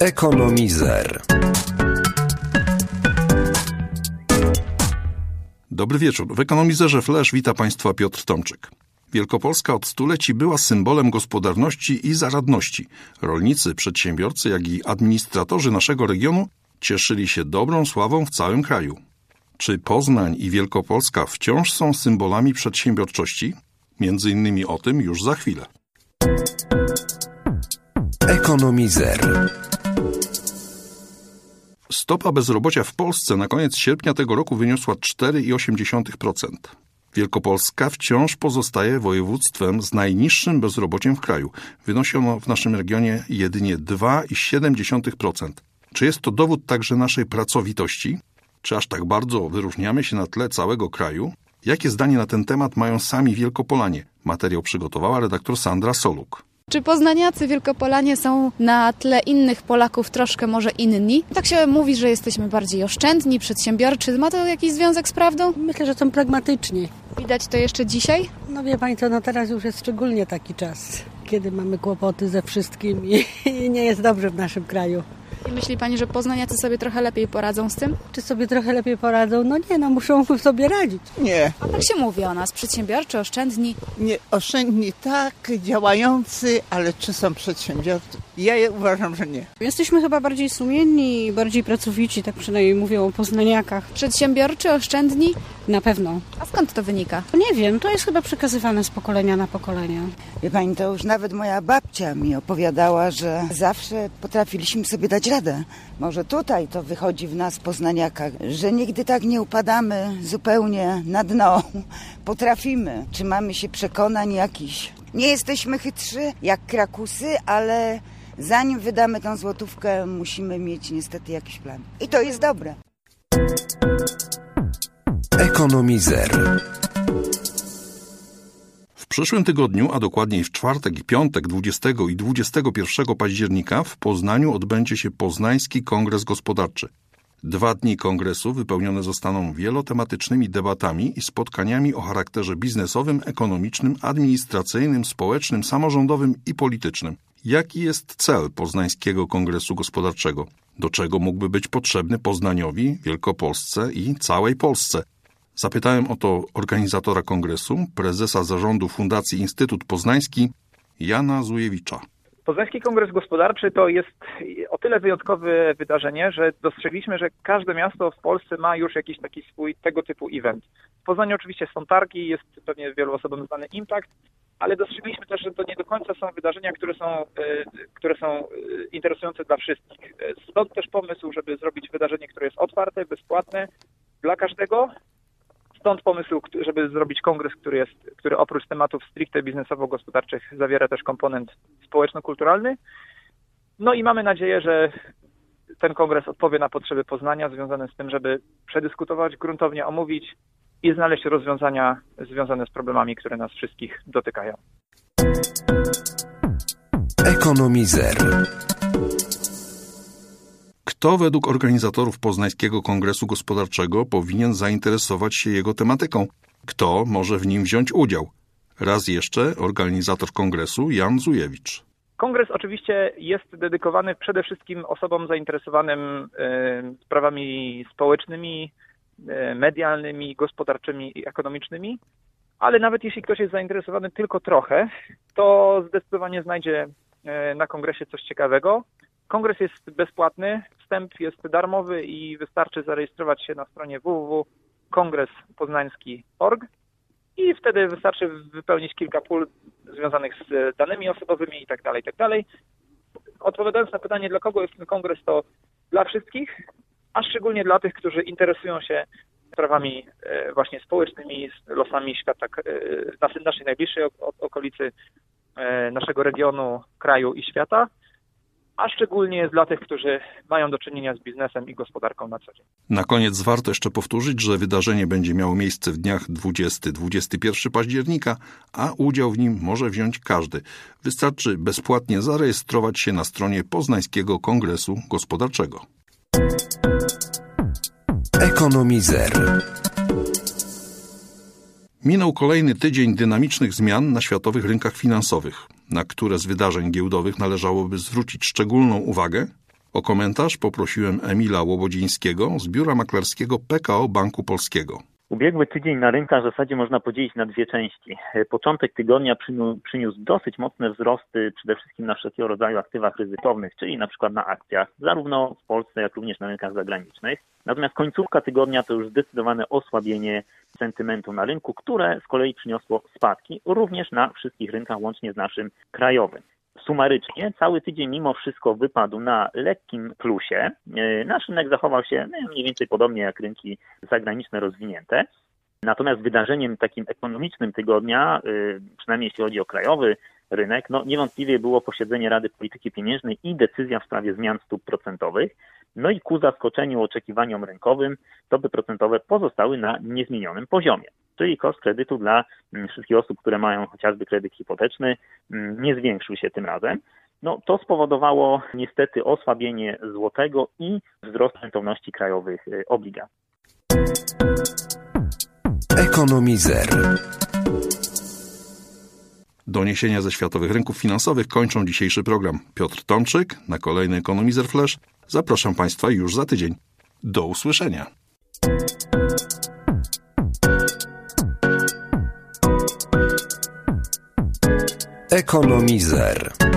Ekonomizer. Dobry wieczór. W Ekonomizerze Flash wita Państwa Piotr Tomczyk. Wielkopolska od stuleci była symbolem gospodarności i zaradności. Rolnicy, przedsiębiorcy, jak i administratorzy naszego regionu cieszyli się dobrą sławą w całym kraju. Czy Poznań i Wielkopolska wciąż są symbolami przedsiębiorczości? Między innymi o tym już za chwilę. Ekonomizer. Stopa bezrobocia w Polsce na koniec sierpnia tego roku wyniosła 4,8%. Wielkopolska wciąż pozostaje województwem z najniższym bezrobociem w kraju. Wynosi ono w naszym regionie jedynie 2,7%. Czy jest to dowód także naszej pracowitości? Czy aż tak bardzo wyróżniamy się na tle całego kraju? Jakie zdanie na ten temat mają sami Wielkopolanie? Materiał przygotowała redaktor Sandra Soluk. Czy poznaniacy, Wielkopolanie są na tle innych Polaków troszkę może inni? Tak się mówi, że jesteśmy bardziej oszczędni, przedsiębiorczy. Ma to jakiś związek z prawdą? Myślę, że są pragmatyczni. Widać to jeszcze dzisiaj? No wie Pani co, teraz już jest szczególnie taki czas, kiedy mamy kłopoty ze wszystkim i nie jest dobrze w naszym kraju. I myśli Pani, że poznaniacy sobie trochę lepiej poradzą z tym? Czy sobie trochę lepiej poradzą? No nie, muszą sobie radzić. Nie. A tak się mówi o nas, przedsiębiorczy, oszczędni. Nie, oszczędni tak, działający, ale czy są przedsiębiorcy? Ja uważam, że nie. Jesteśmy chyba bardziej sumienni i bardziej pracowici, tak przynajmniej mówią o poznaniakach. Przedsiębiorczy, oszczędni? Na pewno. A skąd to wynika? Nie wiem, to jest chyba przekazywane z pokolenia na pokolenie. Wie Pani, to już nawet moja babcia mi opowiadała, że zawsze potrafiliśmy sobie dać radę. Może tutaj to wychodzi w nas, poznaniakach, że nigdy tak nie upadamy zupełnie na dno. Potrafimy, trzymamy się przekonań jakichś. Nie jesteśmy chytrzy jak krakusy, ale zanim wydamy tą złotówkę, musimy mieć niestety jakiś plan. I to jest dobre. Ekonomizer. W przyszłym tygodniu, a dokładniej w czwartek i piątek 20 i 21 października w Poznaniu odbędzie się Poznański Kongres Gospodarczy. 2 dni kongresu wypełnione zostaną wielotematycznymi debatami i spotkaniami o charakterze biznesowym, ekonomicznym, administracyjnym, społecznym, samorządowym i politycznym. Jaki jest cel Poznańskiego Kongresu Gospodarczego? Do czego mógłby być potrzebny Poznaniowi, Wielkopolsce i całej Polsce? Zapytałem o to organizatora kongresu, prezesa zarządu Fundacji Instytut Poznański, Jana Zujewicza. Poznański Kongres Gospodarczy to jest o tyle wyjątkowe wydarzenie, że dostrzegliśmy, że każde miasto w Polsce ma już jakiś taki swój tego typu event. W Poznaniu oczywiście są targi, jest pewnie wielu osobom znany Impact, ale dostrzegliśmy też, że to nie do końca są wydarzenia, które są interesujące dla wszystkich. Stąd też pomysł, żeby zrobić wydarzenie, które jest otwarte, bezpłatne dla każdego. Stąd pomysł, żeby zrobić kongres, który oprócz tematów stricte biznesowo-gospodarczych zawiera też komponent społeczno-kulturalny. No i mamy nadzieję, że ten kongres odpowie na potrzeby Poznania związane z tym, żeby przedyskutować, gruntownie omówić i znaleźć rozwiązania związane z problemami, które nas wszystkich dotykają. Ekonomizer. Kto według organizatorów Poznańskiego Kongresu Gospodarczego powinien zainteresować się jego tematyką? Kto może w nim wziąć udział? Raz jeszcze organizator kongresu Jan Zujewicz. Kongres oczywiście jest dedykowany przede wszystkim osobom zainteresowanym sprawami społecznymi, medialnymi, gospodarczymi i ekonomicznymi, ale nawet jeśli ktoś jest zainteresowany tylko trochę, to zdecydowanie znajdzie na kongresie coś ciekawego. Kongres jest bezpłatny, wstęp jest darmowy i wystarczy zarejestrować się na stronie www.kongrespoznański.org i wtedy wystarczy wypełnić kilka pól związanych z danymi osobowymi itd. Odpowiadając na pytanie, dla kogo jest ten kongres, to dla wszystkich, a szczególnie dla tych, którzy interesują się sprawami właśnie społecznymi, losami świata, naszej najbliższej okolicy, naszego regionu, kraju i świata, a szczególnie dla tych, którzy mają do czynienia z biznesem i gospodarką na co dzień. Na koniec warto jeszcze powtórzyć, że wydarzenie będzie miało miejsce w dniach 20-21 października, a udział w nim może wziąć każdy. Wystarczy bezpłatnie zarejestrować się na stronie Poznańskiego Kongresu Gospodarczego. Ekonomizer. Minął kolejny tydzień dynamicznych zmian na światowych rynkach finansowych. Na które z wydarzeń giełdowych należałoby zwrócić szczególną uwagę? O komentarz poprosiłem Emila Łobodzińskiego z biura maklerskiego PKO Banku Polskiego. Ubiegły tydzień na rynkach w zasadzie można podzielić na dwie części. Początek tygodnia przyniósł dosyć mocne wzrosty przede wszystkim na wszelkiego rodzaju aktywach ryzykownych, czyli na przykład na akcjach, zarówno w Polsce, jak również na rynkach zagranicznych. Natomiast końcówka tygodnia to już zdecydowane osłabienie sentymentu na rynku, które z kolei przyniosło spadki również na wszystkich rynkach, łącznie z naszym krajowym. Sumarycznie cały tydzień mimo wszystko wypadł na lekkim plusie. Nasz rynek zachował się mniej więcej podobnie jak rynki zagraniczne rozwinięte. Natomiast wydarzeniem takim ekonomicznym tygodnia, przynajmniej jeśli chodzi o krajowy rynek, niewątpliwie było posiedzenie Rady Polityki Pieniężnej i decyzja w sprawie zmian stóp procentowych. No i ku zaskoczeniu oczekiwaniom rynkowym stopy procentowe pozostały na niezmienionym poziomie. Czyli koszt kredytu dla wszystkich osób, które mają chociażby kredyt hipoteczny, nie zwiększył się tym razem. To spowodowało niestety osłabienie złotego i wzrost rentowności krajowych obligacji. Ekonomizer. Doniesienia ze światowych rynków finansowych kończą dzisiejszy program. Piotr Tomczyk, na kolejny Ekonomizer Flash. Zapraszam Państwa już za tydzień. Do usłyszenia. Ekonomizer.